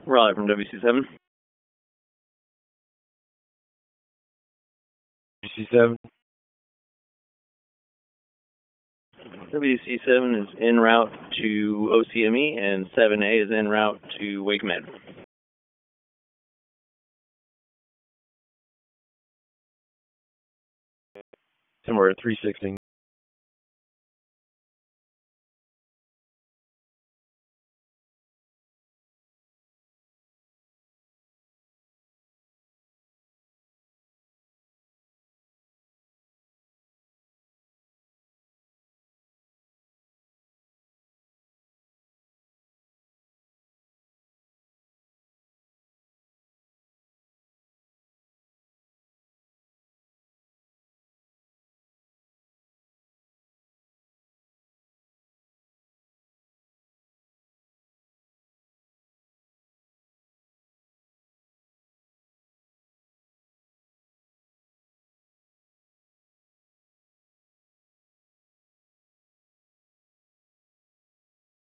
Raleigh from WC7. WC7. WC7 is en route to OCME, and 7A is en route to Wake Med. Somewhere at 316.